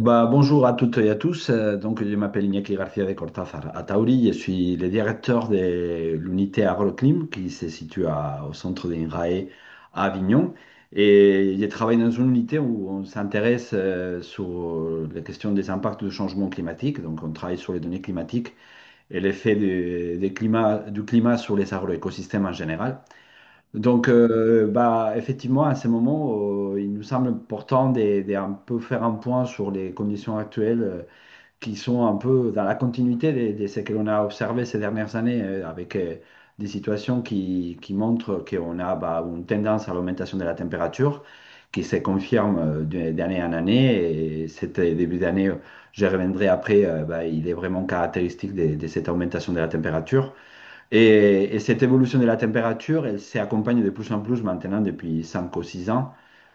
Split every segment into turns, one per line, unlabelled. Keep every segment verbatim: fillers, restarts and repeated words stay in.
Bah, bonjour à toutes et à tous. Euh, Donc, je m'appelle Iñaki García de Cortázar Atauri. Je suis le directeur de l'unité Agroclim qui se situe à- au centre d'Inrae à Avignon. Et je travaille dans une unité où on s'intéresse euh, sur les questions des impacts du changement climatique. Donc, on travaille sur les données climatiques et l'effet du, des climats- du climat sur les agroécosystèmes en général. Donc, euh, bah, effectivement, à ce moment, euh, il nous semble important de, de un peu faire un point sur les conditions actuelles euh, qui sont un peu dans la continuité de, de ce que l'on a observé ces dernières années, euh, avec euh, des situations qui, qui montrent qu'on a bah, une tendance à l'augmentation de la température qui se confirme euh, de- d'année en année. Et c'était début d'année, euh, je reviendrai après, euh, bah, il est vraiment caractéristique de, de cette augmentation de la température. Et, et cette évolution de la température, elle s'accompagne de plus en plus maintenant, depuis cinq ou six ans,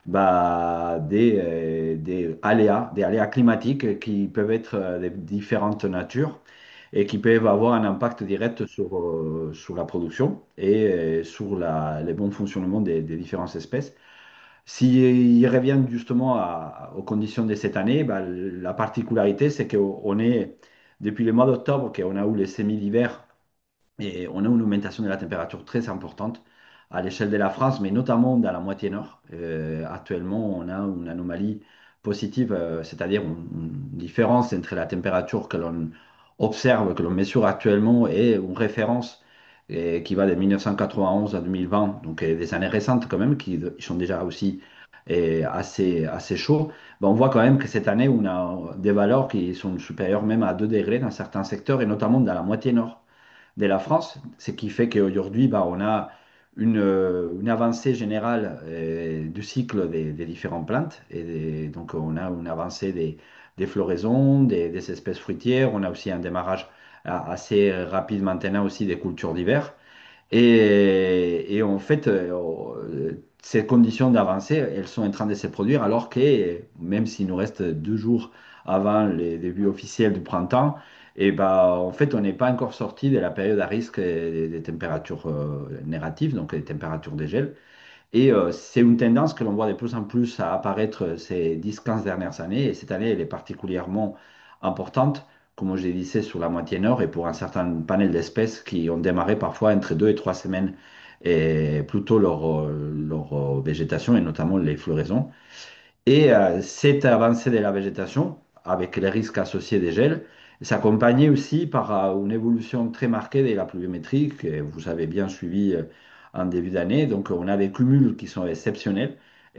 bah, des, euh, des aléas, des aléas climatiques qui peuvent être euh, de différentes natures et qui peuvent avoir un impact direct sur, euh, sur la production et euh, sur la, le bon fonctionnement des, des différentes espèces. S'il revient justement à- aux conditions de cette année, bah, la particularité, c'est qu'on est, depuis le mois d'octobre, qu'on a eu les semis d'hiver et on a une augmentation de la température très importante à l'échelle de la France, mais notamment dans la moitié nord. Euh, actuellement, on a une anomalie positive, euh, c'est-à-dire une, une différence entre la température que l'on observe, que l'on mesure actuellement, et une référence euh, qui va de mille neuf cent quatre-vingt-onze à deux mille vingt, donc euh, des années récentes quand même, qui sont déjà aussi euh, assez, assez chauds. Ben, on voit quand même que cette année, on a des valeurs qui sont supérieures même à deux degrés dans certains secteurs, et notamment dans la moitié nord de la France, ce qui fait qu'aujourd'hui, bah, on a une, euh, une avancée générale euh, du cycle des, des différentes plantes. Et des- donc, on a une avancée des, des floraisons, des, des espèces fruitières. On a aussi un démarrage a- assez rapide maintenant aussi des cultures d'hiver. Et, et en fait, euh, ces conditions d'avancée, elles sont en train de se produire alors que, même s'il nous reste deux jours avant les débuts officiels du printemps, et ben, en fait, on n'est pas encore sorti de la période à risque des, des températures euh, négatives, donc les températures des gels. Et euh, c'est une tendance que l'on voit de plus en plus à apparaître ces dix quinze dernières années. Et cette année, elle est particulièrement importante, comme je disais, sur la moitié nord et pour un certain panel d'espèces qui ont démarré parfois entre deux et trois semaines et plutôt leur, euh, leur euh, végétation et notamment les floraisons. Et euh, cette avancée de la végétation, avec les risques associés des gels, s'accompagnait aussi par euh, une évolution très marquée de la pluviométrie, que vous avez bien suivi euh, en début d'année. Donc, on a des cumuls qui sont exceptionnels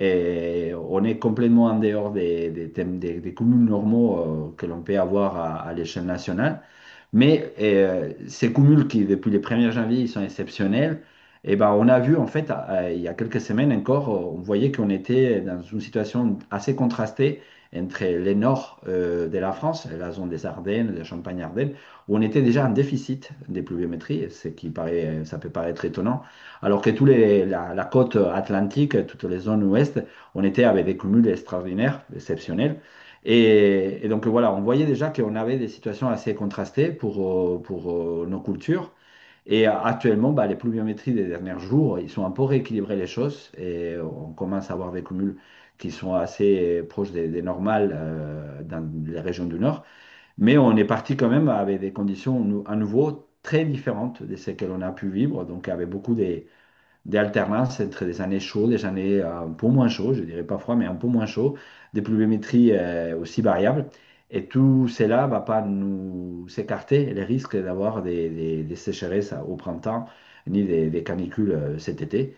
et on est complètement en dehors des, des, thèmes- des- des cumuls normaux euh, que l'on peut avoir à, à l'échelle nationale. Mais euh, ces cumuls qui, depuis le premier janvier, ils sont exceptionnels. Et ben, on a vu, en fait, euh, il y a quelques semaines encore, euh, on voyait qu'on était dans une situation assez contrastée entre les nord euh, de la France, la zone des Ardennes, de Champagne-Ardenne, où on était déjà en déficit des pluviométries, ce qui paraît, ça peut paraître étonnant, alors que tous les, la, la côte atlantique, toutes les zones ouest, on était avec des cumuls extraordinaires, exceptionnels. Et, et donc voilà, on voyait déjà qu'on avait des situations assez contrastées pour, euh, pour euh, nos cultures. Et euh, actuellement, bah, les pluviométries des derniers jours, ils sont un peu rééquilibrés les choses et on commence à avoir des cumuls qui sont assez proches des, des normales euh, dans les régions du nord. Mais on est parti quand même avec des conditions nou- à nouveau très différentes de ce que l'on a pu vivre, donc avec beaucoup des, des alternances entre des années chaudes, des années euh, un peu moins chaudes, je dirais pas froid, mais un peu moins chaud, des pluviométries euh, aussi variables. Et tout cela va pas nous écarter les risques d'avoir des, des- des sécheresses au printemps, ni des, des canicules euh, cet été.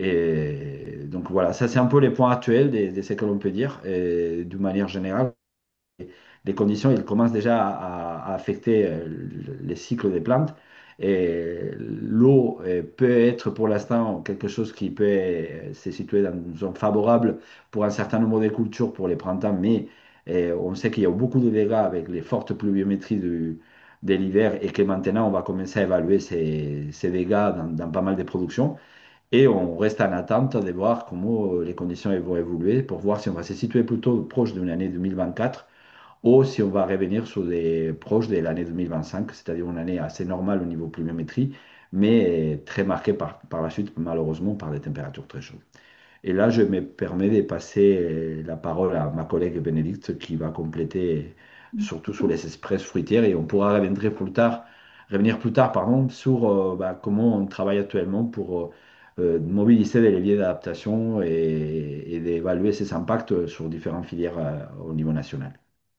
Et donc voilà, ça c'est un peu les points actuels de, de ce que l'on peut dire. Et d'une manière générale, les conditions, ils commencent déjà à, à affecter euh, les cycles des plantes. Et l'eau euh, peut être pour l'instant quelque chose qui peut euh, se situer dans une zone favorable pour un certain nombre de cultures pour les printemps, mais euh, on sait qu'il y a beaucoup de dégâts avec les fortes pluviométries du- de l'hiver et que maintenant on va commencer à évaluer ces, ces dégâts dans, dans pas mal de productions. Et on reste en attente de voir comment euh, les conditions vont évoluer pour voir si on va se situer plutôt proche d'une année deux mille vingt-quatre ou si on va revenir sur des proches de l'année deux mille vingt-cinq, c'est-à-dire une année assez normale au niveau pluviométrie, mais très marquée par, par la suite, malheureusement, par des températures très chaudes. Et là, je me permets de passer la parole à ma collègue Bénédicte qui va compléter surtout sur les espèces fruitières et on pourra revenir plus tard, revenir plus tard pardon, sur euh, bah, comment on travaille actuellement pour euh, mobiliser des leviers d'adaptation et, et d'évaluer ces impacts sur différentes filières euh, au niveau national.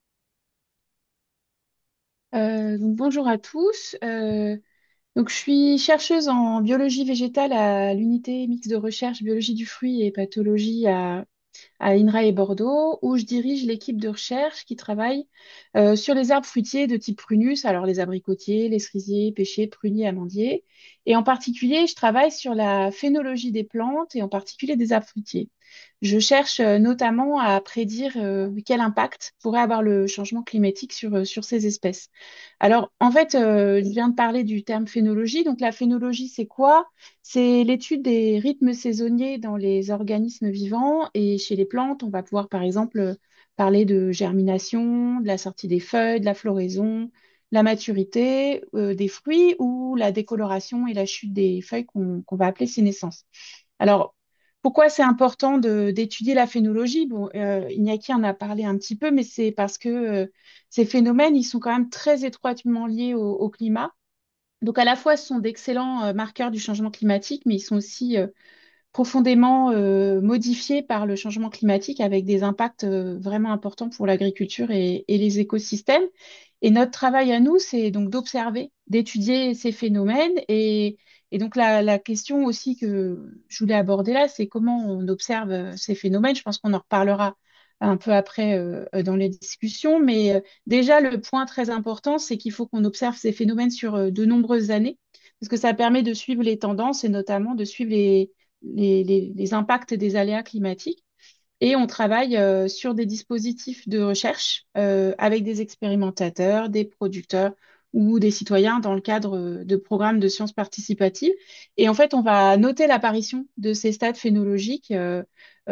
Euh, donc bonjour à tous. Euh, donc je suis chercheuse en biologie végétale à l'unité mixte de recherche biologie du fruit et pathologie à, à INRA et Bordeaux, où je dirige l'équipe de recherche qui travaille euh, sur les arbres fruitiers de type prunus, alors les abricotiers, les cerisiers, pêchers, pruniers, amandiers. Et en particulier, je travaille sur la phénologie des plantes et en particulier des arbres fruitiers. Je cherche euh, notamment à prédire euh, quel impact pourrait avoir le changement climatique sur, euh, sur ces espèces. Alors, en fait, euh, je viens de parler du terme phénologie. Donc, la phénologie, c'est quoi? C'est l'étude des rythmes saisonniers dans les organismes vivants. Et chez les plantes, on va pouvoir, par exemple, euh, parler de germination, de la sortie des feuilles, de la floraison, la maturité, euh, des fruits ou la décoloration et la chute des feuilles qu'on qu'on va appeler sénescence. Alors, pourquoi c'est important de- d'étudier la phénologie? Bon, euh, Iñaki en a parlé un petit peu, mais c'est parce que euh, ces phénomènes, ils sont quand même très étroitement liés au, au climat. Donc, à la fois, ce sont d'excellents euh, marqueurs du changement climatique, mais ils sont aussi euh, profondément euh, modifiés par le changement climatique avec des impacts euh, vraiment importants pour l'agriculture et, et les écosystèmes. Et notre travail à nous, c'est donc d'observer, d'étudier ces phénomènes. Et, et donc la, la question aussi que je voulais aborder là, c'est comment on observe euh, ces phénomènes. Je pense qu'on en reparlera un peu après euh, dans les discussions. Mais euh, déjà, le point très important, c'est qu'il faut qu'on observe ces phénomènes sur euh, de nombreuses années, parce que ça permet de suivre les tendances et notamment de suivre les les, les- les impacts des aléas climatiques. Et on travaille euh, sur des dispositifs de recherche euh, avec des expérimentateurs, des producteurs ou des citoyens dans le cadre euh, de programmes de sciences participatives. Et en fait, on va noter l'apparition de ces stades phénologiques. Euh,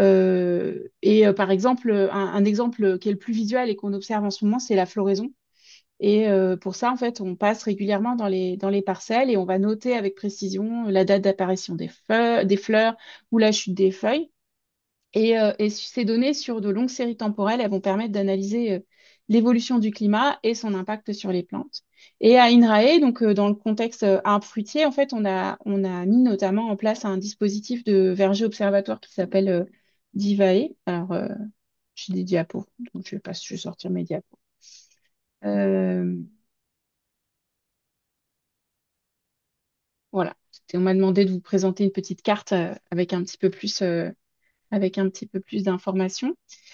euh, et euh, par exemple, un, un exemple qui est le plus visuel et qu'on observe en ce moment, c'est la floraison. Et euh, pour ça, en fait, on passe régulièrement dans les, dans les parcelles et on va noter avec précision la date d'apparition des feu- des fleurs ou la chute des feuilles. Et, euh, et ces données sur de longues séries temporelles, elles vont permettre d'analyser euh, l'évolution du climat et son impact sur les plantes. Et à INRAE, donc euh, dans le contexte euh, arbre fruitier, en fait, on a, on a mis notamment en place un dispositif de verger observatoire qui s'appelle euh, Divae. Alors, euh, j'ai des diapos, donc je vais pas, je vais sortir mes diapos. Euh, Voilà. C'était- On m'a demandé de vous présenter une petite carte euh, avec un petit peu plus, euh, avec un petit peu plus d'informations.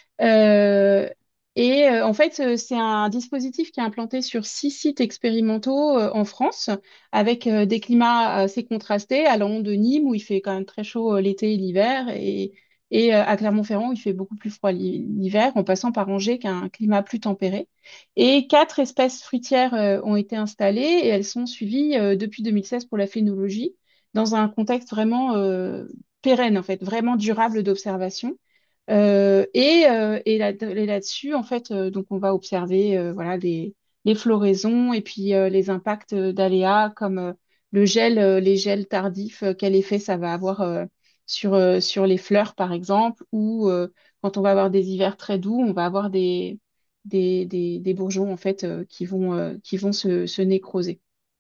Euh, et euh, en fait, euh, c'est un dispositif qui est implanté sur six sites expérimentaux euh, en France, avec euh, des climats assez contrastés, allant de Nîmes, où il fait quand même très chaud euh, l'été et l'hiver, et, et euh, à Clermont-Ferrand, où il fait beaucoup plus froid l'hi- l'hiver, en passant par Angers, qui a un climat plus tempéré. Et quatre espèces fruitières euh, ont été installées, et elles sont suivies euh, depuis deux mille seize pour la phénologie, dans un contexte vraiment euh, pérenne, en fait, vraiment durable d'observation. Euh, et, euh, et là, et là-dessus, en fait, euh, donc on va observer euh, voilà, les, les floraisons et puis euh, les impacts euh, d'aléas comme euh, le gel, euh, les gels tardifs, euh, quel effet ça va avoir euh, sur, euh, sur les fleurs, par exemple, ou euh, quand on va avoir des hivers très doux, on va avoir des, des, des, des bourgeons en fait, euh, qui vont, euh, qui vont se, se nécroser.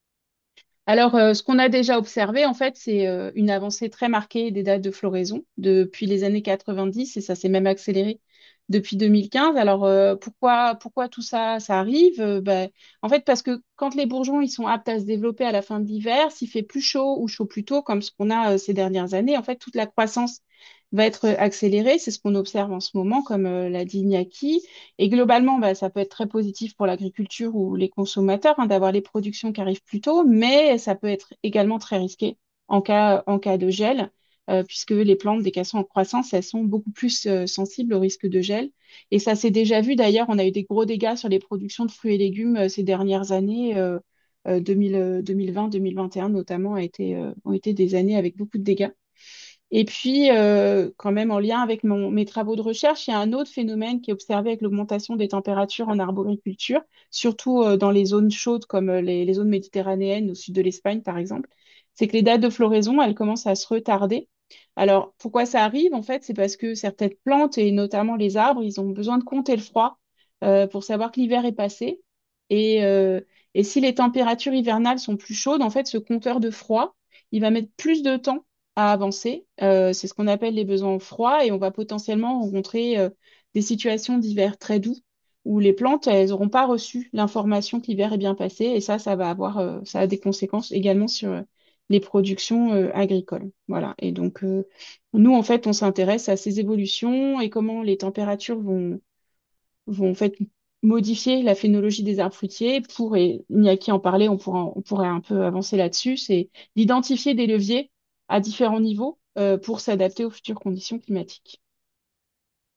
Alors, euh, ce qu'on a déjà observé, en fait, c'est euh, une avancée très marquée des dates de floraison depuis les années quatre-vingt-dix et ça s'est même accéléré depuis deux mille quinze. Alors, euh, pourquoi, pourquoi tout ça, ça arrive? Euh, ben, en fait, parce que quand les bourgeons ils sont aptes à se développer à la fin de l'hiver, s'il fait plus chaud ou chaud plus tôt, comme ce qu'on a euh, ces dernières années, en fait, toute la croissance va être accélérée. C'est ce qu'on observe en ce moment, comme euh, l'a dit Iñaki. Et globalement, bah, ça peut être très positif pour l'agriculture ou les consommateurs hein, d'avoir les productions qui arrivent plus tôt, mais ça peut être également très risqué en cas, en cas de gel, euh, puisque les plantes, dès qu'elles sont en croissance, elles sont beaucoup plus euh, sensibles au risque de gel. Et ça s'est déjà vu d'ailleurs, on a eu des gros dégâts sur les productions de fruits et légumes euh, ces dernières années. Euh, euh, deux mille, euh, deux mille vingt, deux mille vingt et un notamment a été, euh, ont été des années avec beaucoup de dégâts. Et puis, euh, quand même, en lien avec mon- mes travaux de recherche, il y a un autre phénomène qui est observé avec l'augmentation des températures en arboriculture, surtout euh, dans les zones chaudes comme euh, les, les zones méditerranéennes au sud de l'Espagne, par exemple. C'est que les dates de floraison, elles commencent à se retarder. Alors, pourquoi ça arrive? En fait, c'est parce que certaines plantes, et notamment les arbres, ils ont besoin de compter le froid euh, pour savoir que l'hiver est passé. Et, euh, et si les températures hivernales sont plus chaudes, en fait, ce compteur de froid, il va mettre plus de temps à avancer. Euh, c'est ce qu'on appelle les besoins en froid, et on va potentiellement rencontrer euh, des situations d'hiver très doux où les plantes, elles n'auront pas reçu l'information que l'hiver est bien passé. Et ça, ça va avoir, euh, ça a des conséquences également sur euh, les productions euh, agricoles. Voilà. Et donc, euh, nous, en fait, on s'intéresse à ces évolutions et comment les températures vont, vont en fait modifier la phénologie des arbres fruitiers pour, et Iñaki en parlait, on pourra, on pourrait un peu avancer là-dessus, c'est d'identifier des leviers à différents niveaux euh, pour s'adapter aux futures conditions climatiques.